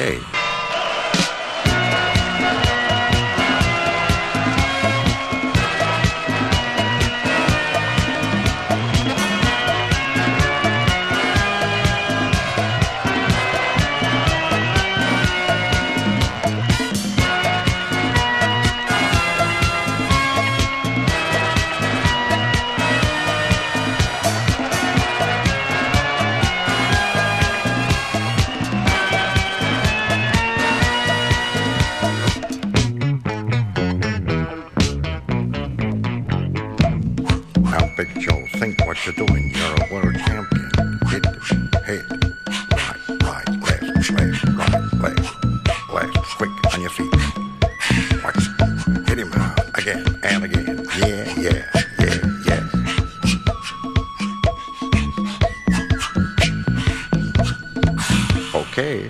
Okay. What you're doing, you're a world champion. Hit the head, right, left, quick on your feet. Watch, hit him out again and again. Yeah. Okay.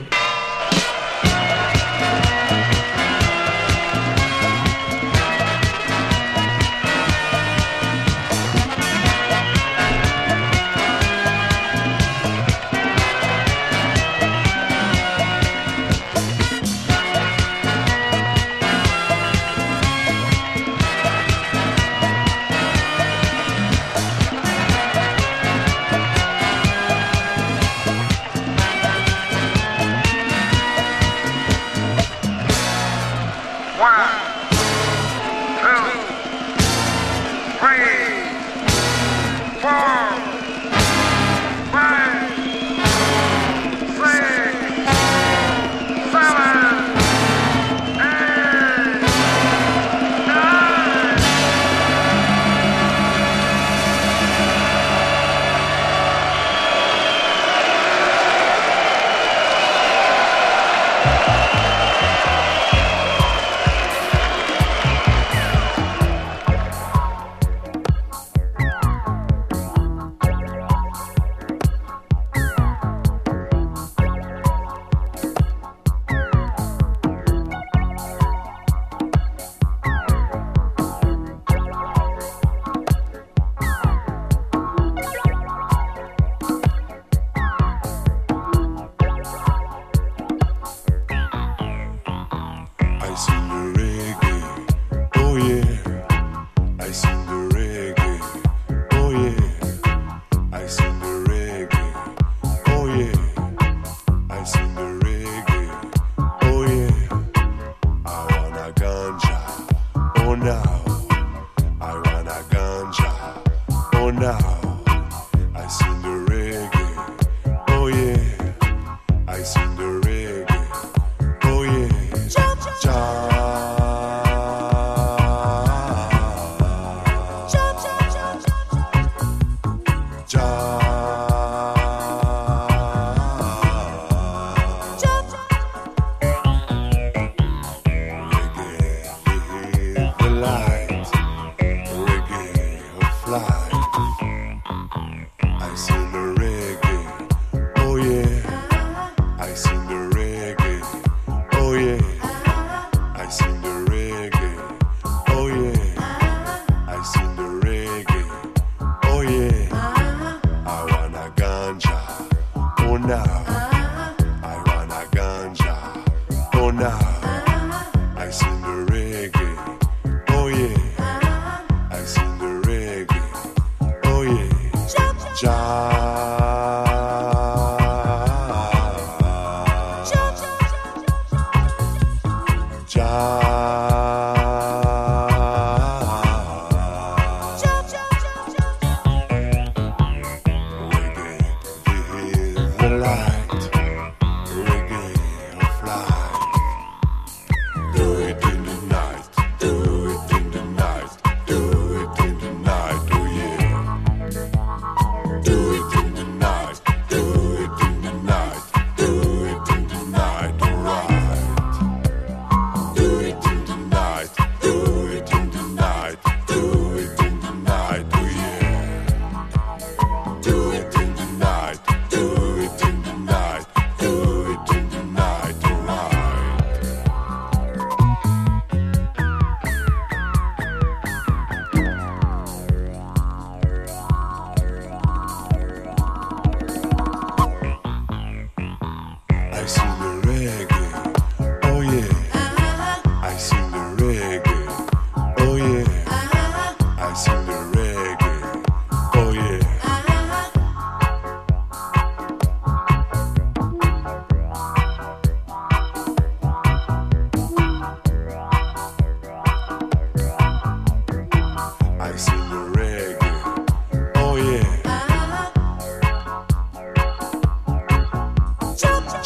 Do it in the night,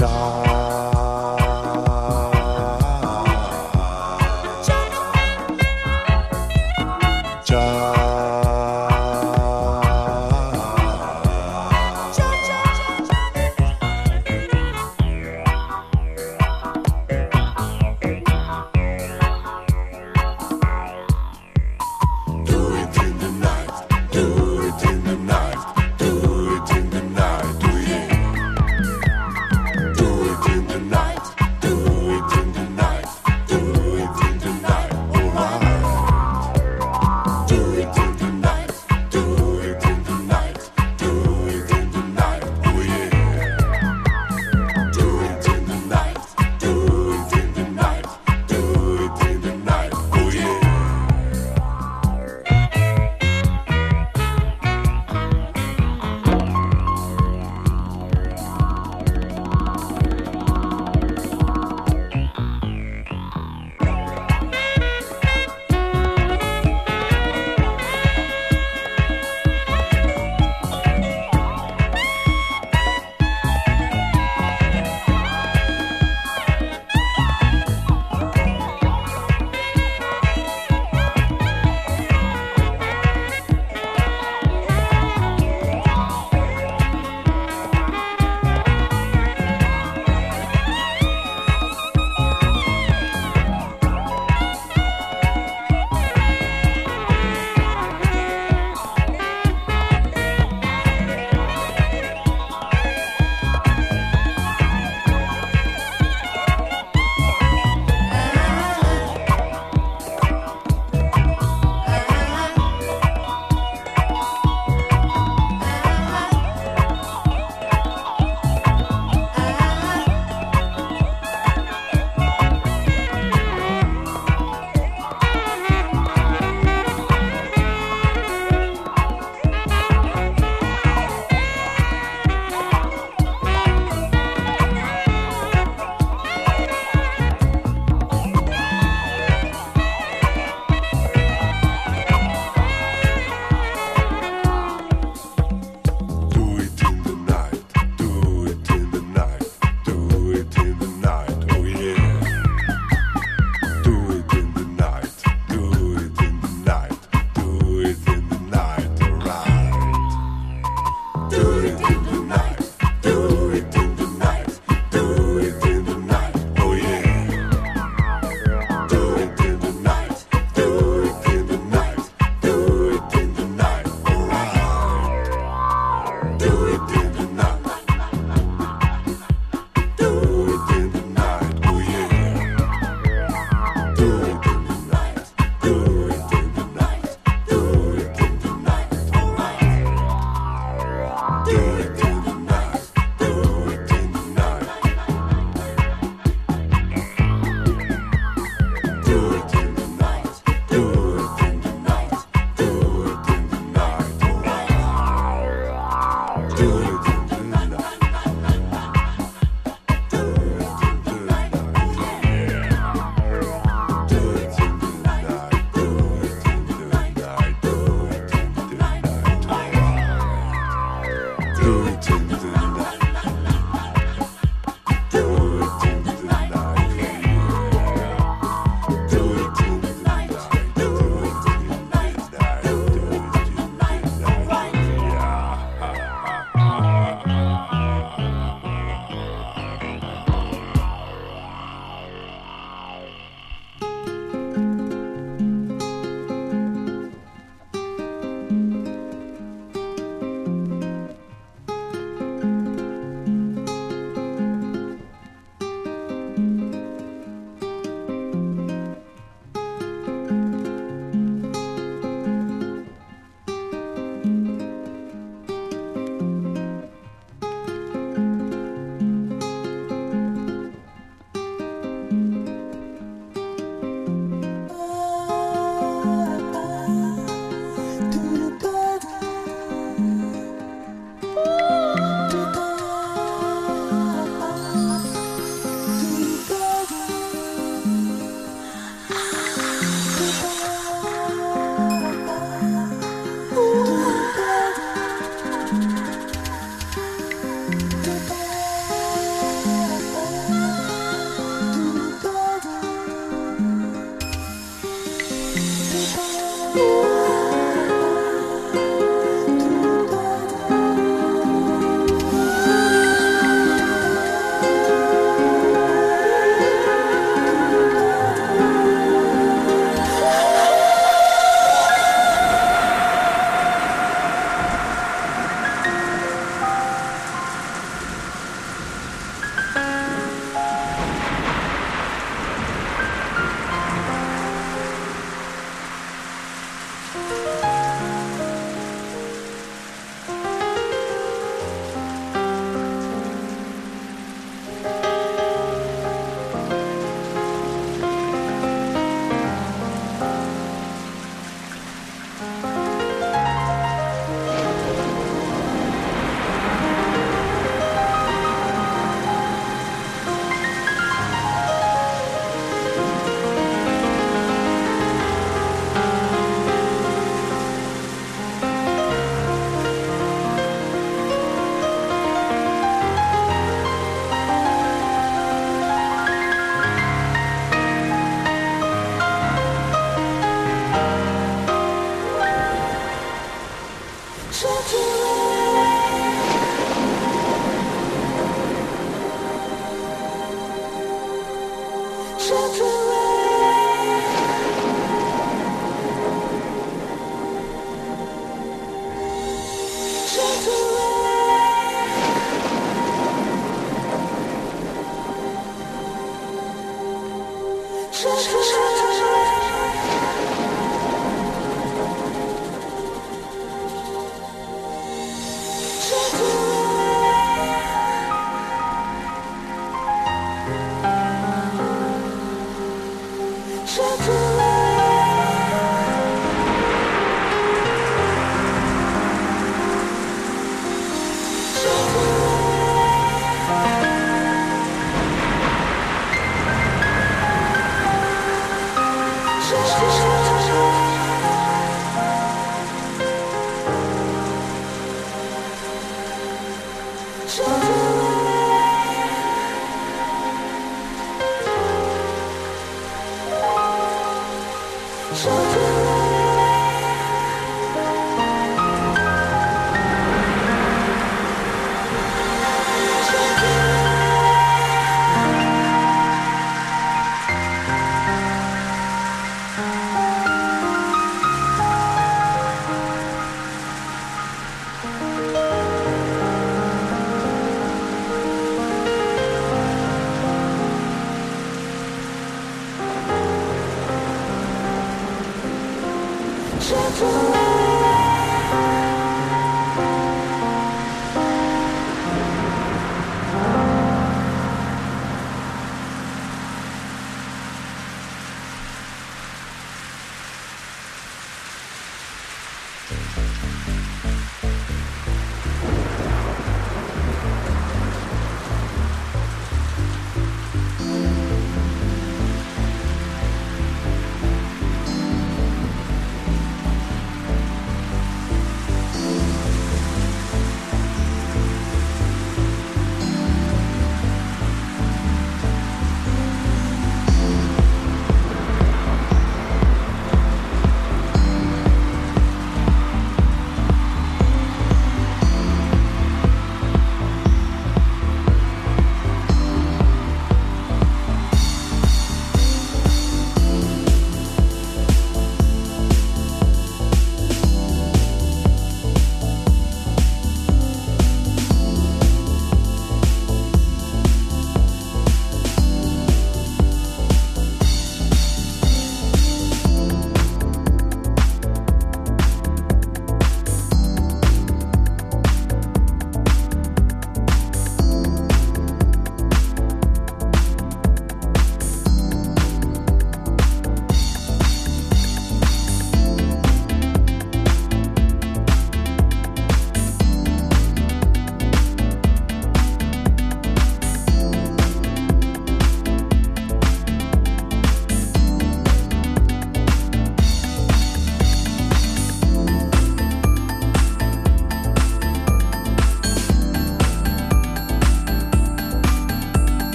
Do it in the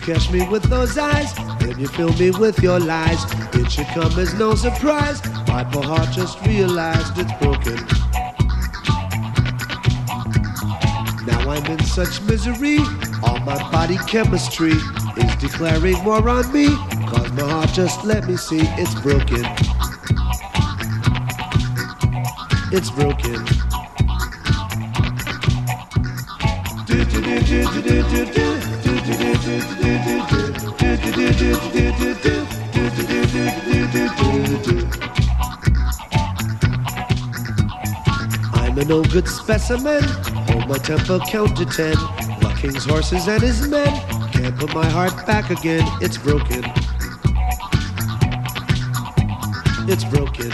catch me with those eyes, then you fill me with your lies. It should come as no surprise, my poor heart just realized it's broken. Now I'm in such misery, all my body chemistry is declaring war on me, cause my heart just let me see it's broken. It's broken. I'm a no good specimen, hold my temper, count to 10. The king's horses and his men can't put my heart back again. It's broken. It's broken.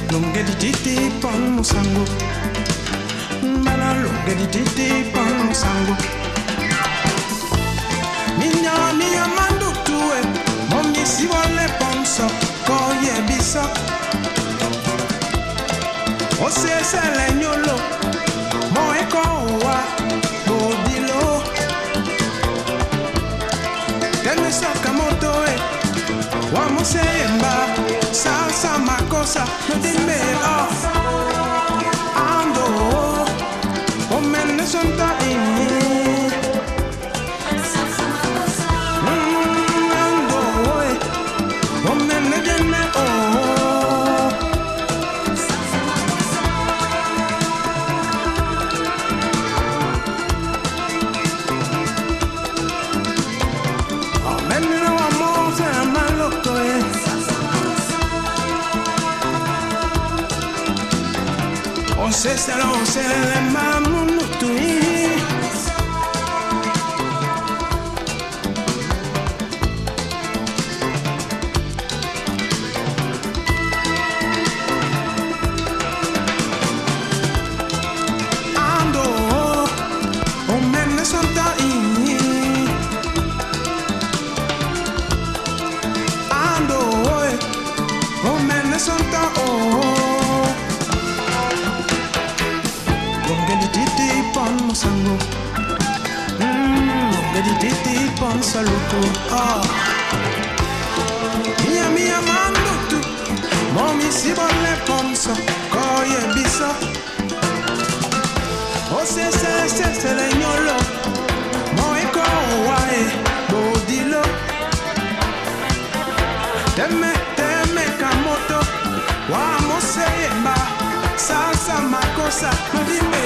Lunga di titi pon musango. Bana lunga di titi pon musango. Mia mandu tue. Mommy si vuole ponso. Koye biso. O se legnolo. Mo e kowa. Bodilo. Teme sakamoto Wamo seyemba, salsa makosa, no dimbe ando, o menne sonta ini. Ando, o menne denne se le mamu nutui. Ando, o menne santa ini. Ando, o menne santa Sango, di titi pon saluto. Mia mando tu, momi si volle ponso, koye biso. O se legnolo, mo e kowae, bodilo. Teme kamoto, wamo seyemba, salsa makosa, no dime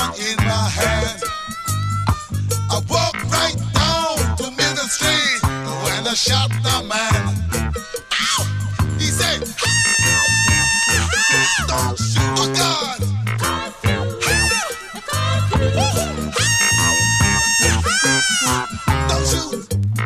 in my hand. I walked right down to Middle Street when I shot the man. Ow! He said, don't shoot my gun. Don't shoot.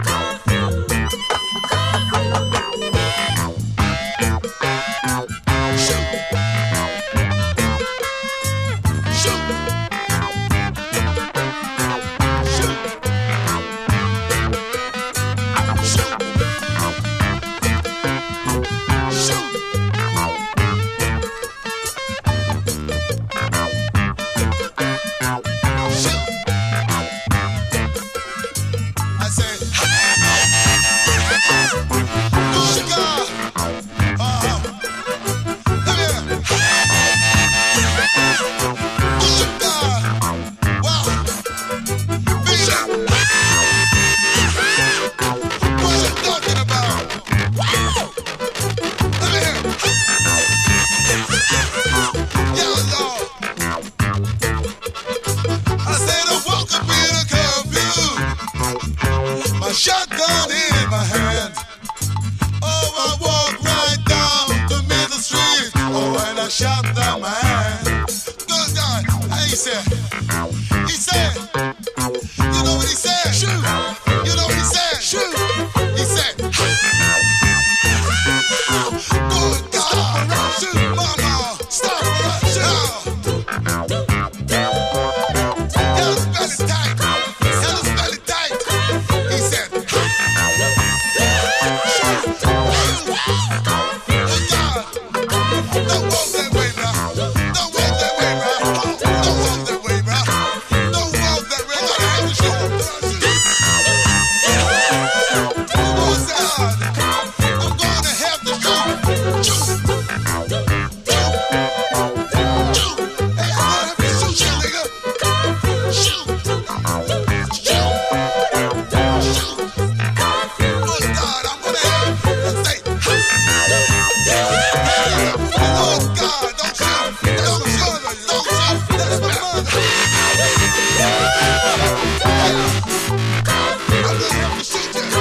Shotgun in my hand. Oh, I walked right down the middle street. Oh, and I shot the man. Good guy. Hey, he said, you know what he said? Shoot. You know what he said? Shoot. He said, good God. Shoot, mama. Stop right. Shoot. Hell, belly tight. Hell, belly tight. He said, don't walk that way, bro. Don't walk that way, bro. Don't walk that way, bro. Don't walk that way. Gotta have the show. What's that? I'm gonna have the show. Hey, I'm gonna have to shoot you, nigga. Shoot. Good God, I'm gonna have to say. Oh God, don't shoot. Don't shoot. Don't shoot. That's my mother. I'm gonna have to shoot you.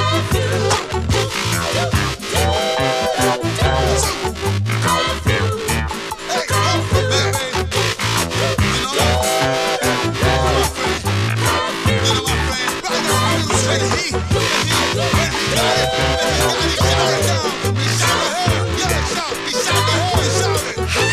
Hey, come on, baby. You know my friend. Right now, I'm gonna say he got it. He shot the head. Yeah, he shot the head. He shot it.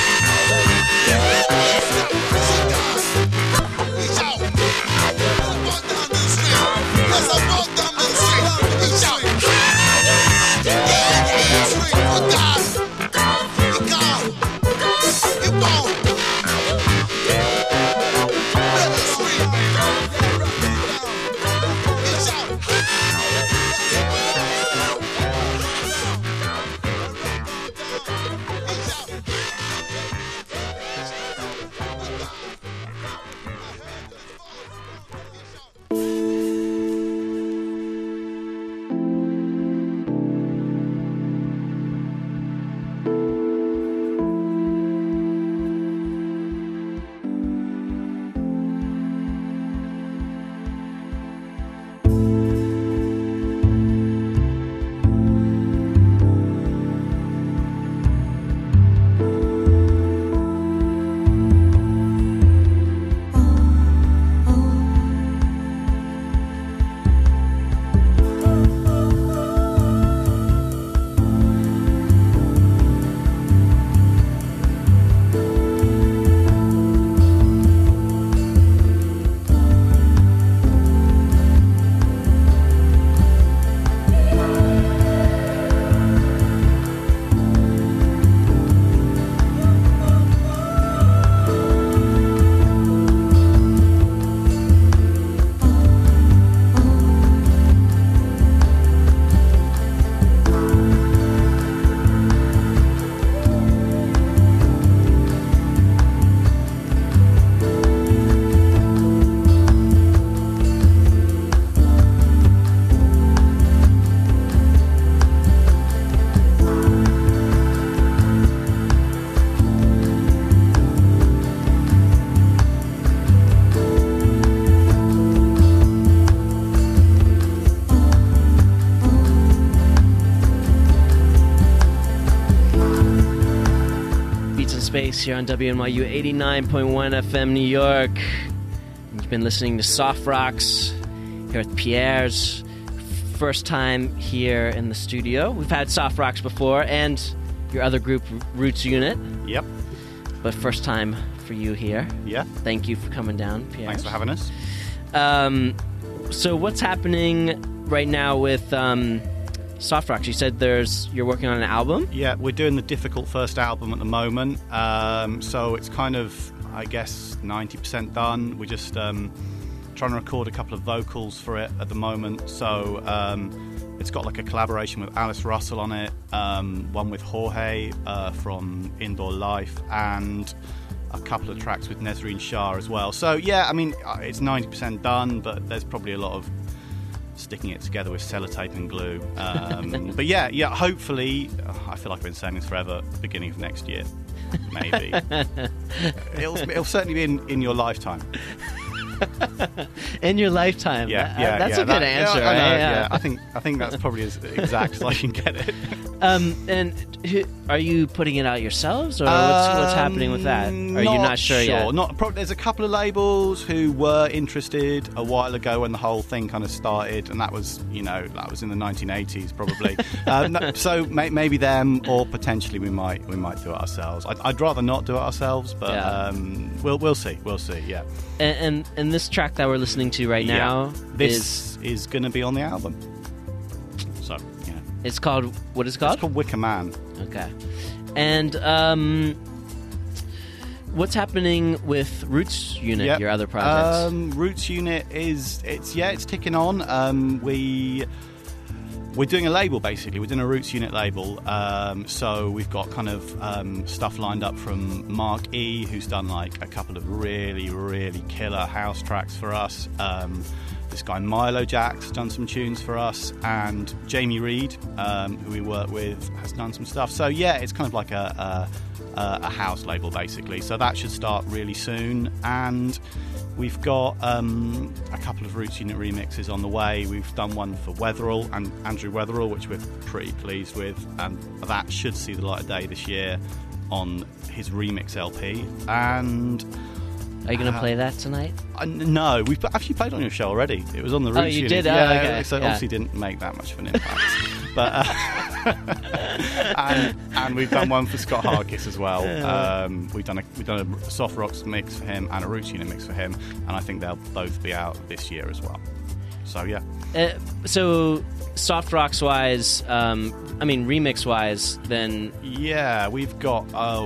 in Space here on WNYU 89.1 FM New York. You've been listening to Soft Rocks here with Pierre's first time here in the studio. We've had Soft Rocks before and your other group, Roots Unit. Yep. But first time for you here. Yeah. Thank you for coming down, Pierre. Thanks for having us. So what's happening right now with Soft Rocks? You said you're working on an album? Yeah, we're doing the difficult first album at the moment. So it's kind of, I guess, 90% done. We're just trying to record a couple of vocals for it at the moment. So it's got like a collaboration with Alice Russell on it, one with Jorge from Indoor Life, and a couple of tracks with Nezreen Shah as well. So yeah, I mean, it's 90% done, but there's probably a lot of sticking it together with sellotape and glue. But yeah, hopefully, I feel like I've been saying this forever, beginning of next year, maybe. It'll certainly be in your lifetime. In your lifetime? That's a good answer. I know, right? yeah. I think that's probably as exact as I can get it. And are you putting it out yourselves, or what's happening with that? Are you not sure yet? There's a couple of labels who were interested a while ago when the whole thing kind of started, and that was in the 1980s probably. So maybe them, or potentially we might do it ourselves. I'd rather not do it ourselves, but we'll see. Yeah. And this track that we're listening to right now, this is going to be on the album. So yeah. It's called, what is it called? It's called Wicker Man. Okay. And what's happening with Roots Unit, your other projects? Roots Unit it's ticking on. We're doing a label, basically. We're doing a Roots Unit label. So we've got kind of stuff lined up from Mark E, who's done like a couple of really, really killer house tracks for us. This guy Milo Jack's done some tunes for us, and Jamie Reed, who we work with, has done some stuff. So yeah, it's kind of like a house label, basically. So that should start really soon, and we've got a couple of Roots Unit remixes on the way. We've done one for Weatherall and Andrew Weatherall, which we're pretty pleased with, and that should see the light of day this year on his remix LP. And are you going to play that tonight? No, we've actually played on your show already. It was on the Roots Unit. Oh, you did? Okay. So obviously didn't make that much of an impact. But and we've done one for Scott Harkis as well. We've done a Soft Rocks mix for him and a Roots Unit mix for him, and I think they'll both be out this year as well. So yeah. So Soft Rocks wise, remix wise, then yeah, we've got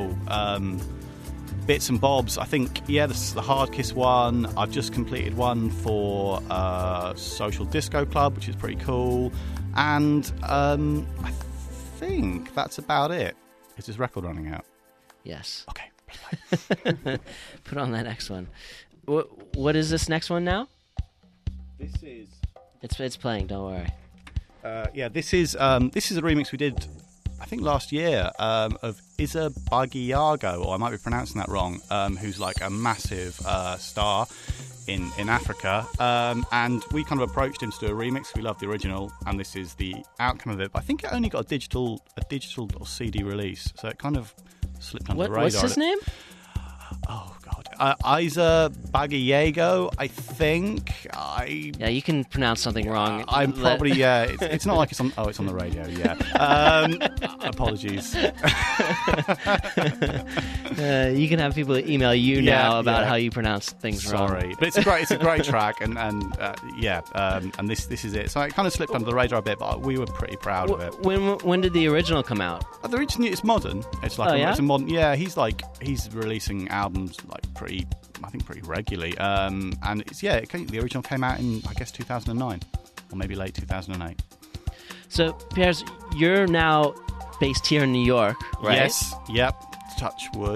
bits and bobs. I think, this is the Hardkiss one. I've just completed one for Social Disco Club, which is pretty cool. And I think that's about it. Is this record running out? Yes. Okay. Put on that next one. What is this next one now? This is... It's playing, don't worry. This is a remix we did, I think last year, of Isa Bagiago, or I might be pronouncing that wrong, who's like a massive star in Africa, and we kind of approached him to do a remix. We love the original, and this is the outcome of it. But I think it only got a digital or CD release, so it kind of slipped under the radar. What's his name? Oh God, Isa Bagiago, I think. Yeah, you can pronounce something wrong. I'm probably It's not like it's on. Oh, it's on the radio. Yeah. Apologies. You can have people email you now about how you pronounce things wrong. Sorry, but it's a great track, and this is it. So it kind of slipped under the radar a bit, but we were pretty proud of it. When did the original come out? The original, it's modern. It's like it's a modern. Yeah, he's releasing albums like pretty regularly. And the original came out in, I guess, 2009 or maybe late 2008. So Pierre, you're now based here in New York, right? Yes. Yep. Touch wood.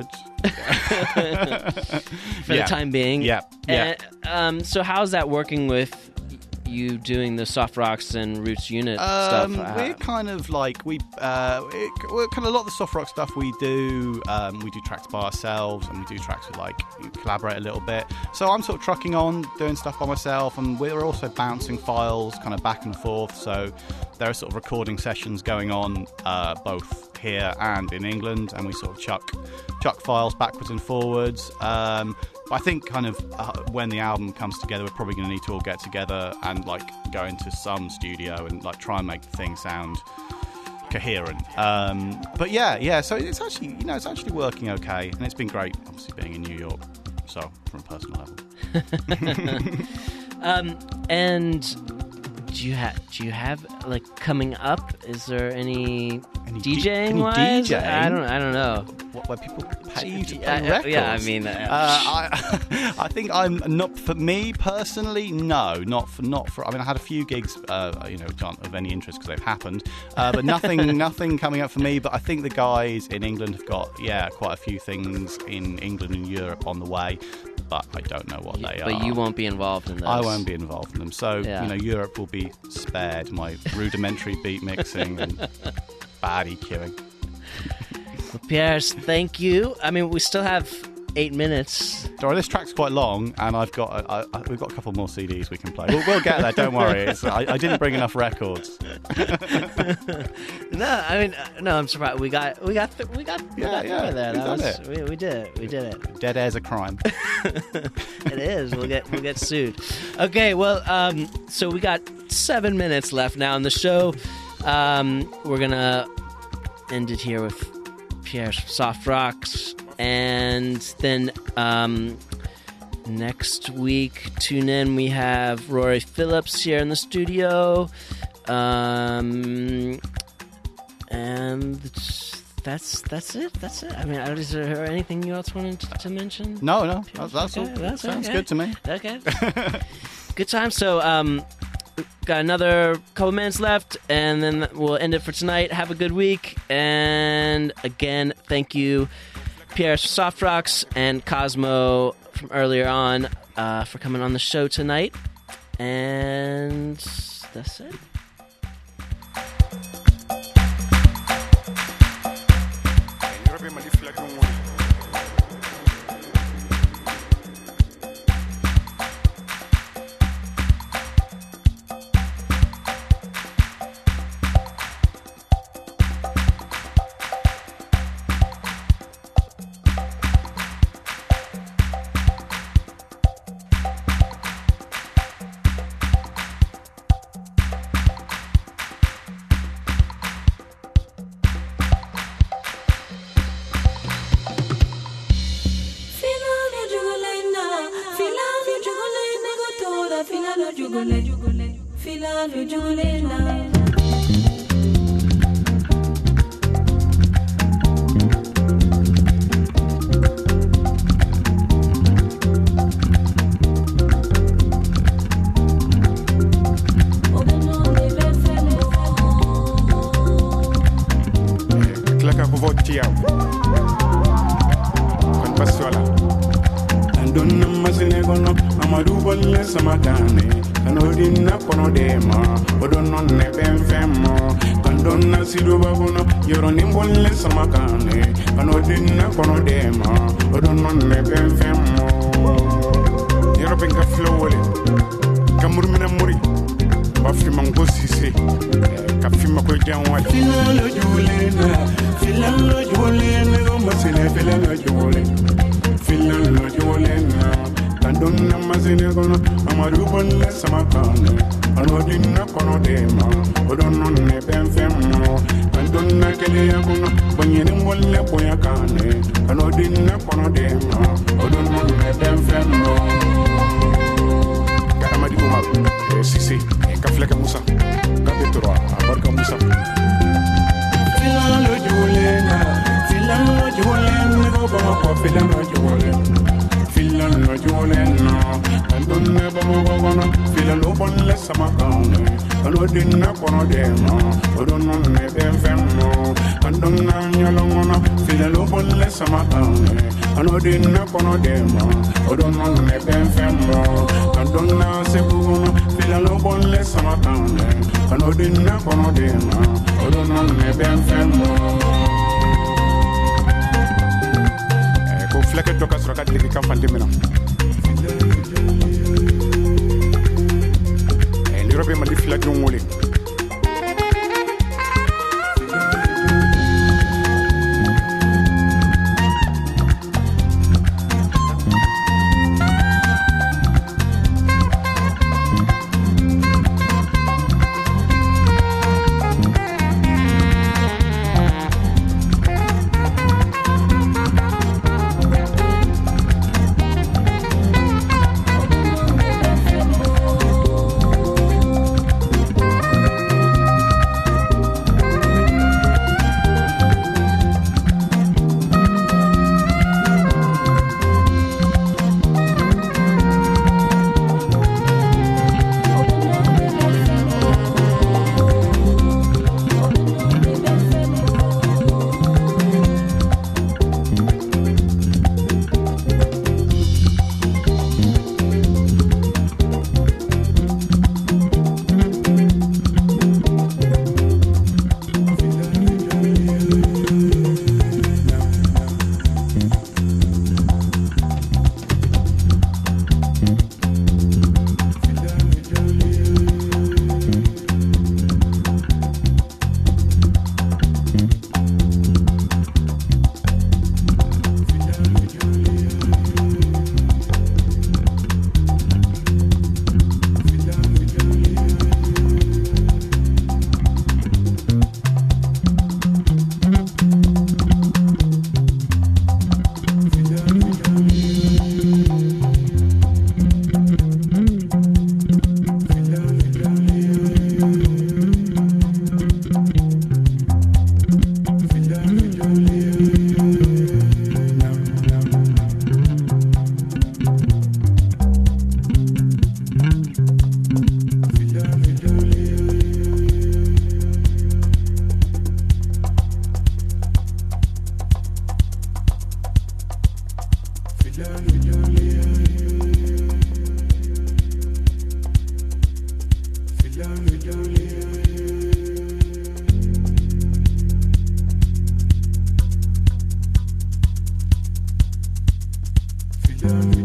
For the time being. Yep. So how's that working with you doing the Soft Rocks and Roots Unit stuff? We're kind of like we're kind of a lot of the Soft Rock stuff we do tracks by ourselves, and we do tracks with collaborate a little bit. So I'm sort of trucking on doing stuff by myself, and we're also bouncing files kind of back and forth. So there are sort of recording sessions going on both here and in England, and we sort of chuck files backwards and forwards. But I think kind of when the album comes together, we're probably going to need to all get together and like go into some studio and like try and make the thing sound coherent. But yeah, so it's actually working okay, and it's been great, obviously, being in New York. So from a personal level. And do you have like coming up? Is there any DJing wise? DJing? I don't know. Where people pay you to play records? Yeah, I mean, I think I'm not, for me personally. No, not for. I mean, I had a few gigs, which aren't of any interest because they've happened, but nothing coming up for me. But I think the guys in England have got quite a few things in England and Europe on the way. But I don't know what they are. But you won't be involved in those. I won't be involved in them. So, Europe will be spared my rudimentary beat mixing and bad EQing. Well, Piers, thank you. I mean, we still have 8 minutes. Dora, this track's quite long, and we've got a couple more CDs we can play. We'll get there, don't worry. I didn't bring enough records. No, I'm surprised. We got through there. We did it. Dead air's a crime. It is. We'll get sued. Okay, well, so we got 7 minutes left now in the show. We're gonna end it here with Pierre's Soft Rocks, and then next week, tune in. We have Rory Phillips here in the studio, and that's it. I mean, is there anything you else wanted to mention? No, that's all. That sounds good to me. Okay, good time. So, got another couple minutes left, and then we'll end it for tonight. Have a good week, and again, thank you, Pierre Soft Rocks and Cosmo from earlier on for coming on the show tonight. And that's it. Fidel.